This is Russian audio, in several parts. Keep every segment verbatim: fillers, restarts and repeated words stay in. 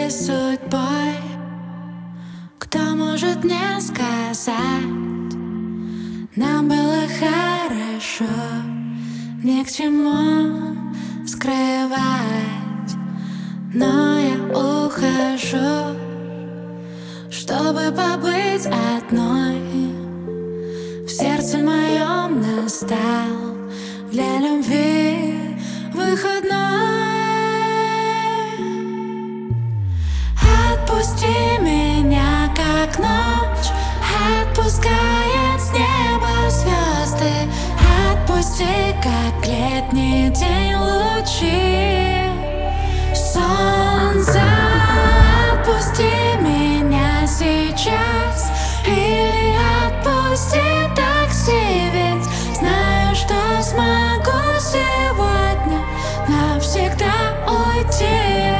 этой судьбой? Кто может мне сказать? Нам было хорошо, ни к чему скрывать. Но я ухожу, чтобы побыть одной. В сердце моем настал для любви выходной. Отпусти меня, как ночь отпускает с неба звезды. Отпусти, как летний день лучи солнца. Отпусти меня сейчас или отпусти такси, ведь знаю, что смогу сегодня навсегда уйти.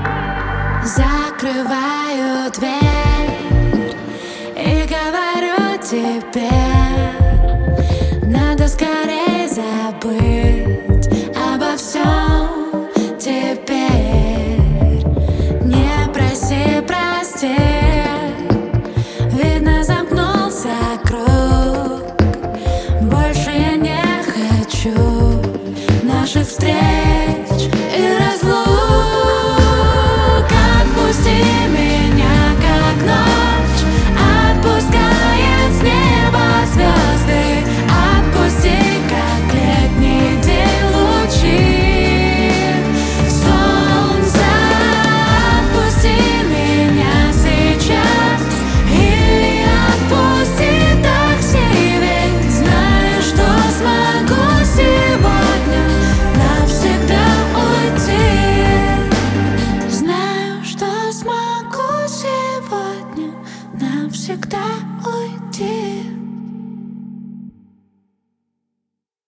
Закрываю дверь и говорю тебе: надо скорее забыть обо всем теперь. Не проси простить, видно, замкнулся круг. Больше я не хочу наших встреч и разлук. Отпусти меня, как ночь отпускает с неба звезды. Отпусти, как летний день лучи солнца. Отпусти меня сейчас или отпусти такси, ведь знаю, что смогу сегодня навсегда уйти. Знаю, что смогу сегодня навсегда уйти.